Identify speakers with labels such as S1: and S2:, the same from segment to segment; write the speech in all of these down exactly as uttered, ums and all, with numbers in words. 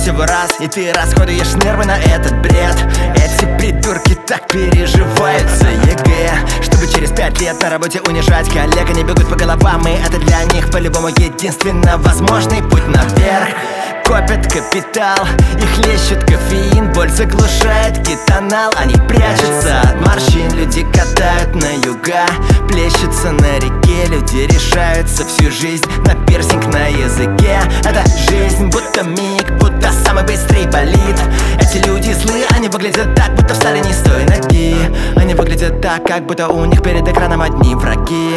S1: всего раз, и ты расходуешь нервы на этот бред. Эти придурки так переживают за ЕГЭ, чтобы через пять лет на работе унижать коллег. Они бегут по головам, и это для них по-любому единственно возможный путь наверх. Копят капитал, их лещет кофеин, боль заглушает кетонал. Они прячутся от морщин, люди катают на юга, плещутся на реке. Люди решаются всю жизнь на пирсинг на языке. Это жизнь, будто миг, будто самый быстрый болид. Эти люди злые, они выглядят так, будто встали не с той ноги. Они выглядят так, как будто у них перед экраном одни враги.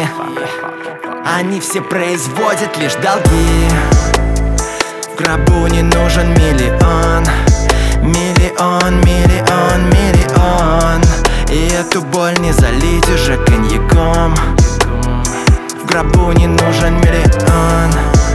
S1: Они все производят лишь долги. В гробу не нужен миллион, миллион, миллион, миллион. И эту боль не залить уже коньяком. В гробу не нужен миллион,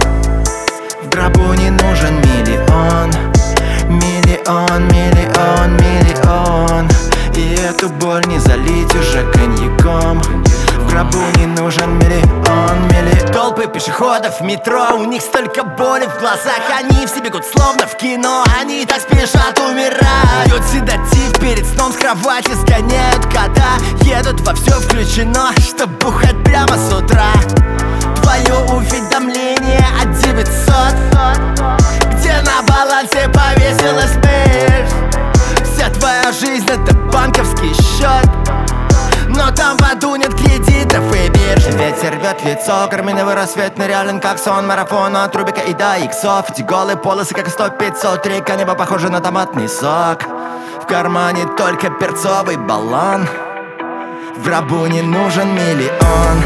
S1: в гробу не нужен миллион, миллион, миллион, миллион. И эту боль не залить уже коньяком. В гробу не нужен миллион, миллион. Толпы пешеходов в метро, у них столько боли в глазах. Они все бегут словно в кино, они так спешат умирать. Пьют седатив перед сном, с кровати сгоняют кота. Едут во все включено, чтоб бухать прямо с утра. Твое уведомление от девятьсот, где на балансе повесилась мышь. Вся твоя жизнь это банковский счет, но там в аду нет кредитов и бирж. Ветер рвет лицо, карминовый рассвет нереален, как сон. Марафон от Рубика и до иксов. Эти голые полосы, как сто пятьсот. Река небо похоже на томатный сок. В кармане только перцовый баллон. В гробу не нужен миллион,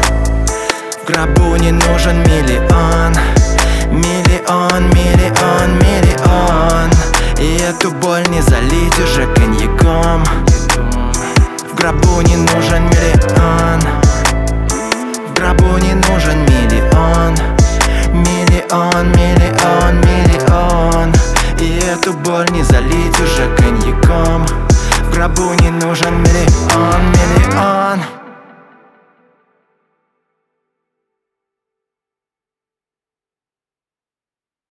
S1: в гробу не нужен миллион, миллион, миллион, миллион. И эту боль не залить уже коньяком. В гробу не нужен миллион, в гробу не нужен миллион, миллион, миллион, миллион. И эту боль не залить уже коньяком. В гробу не нужен миллион, миллион.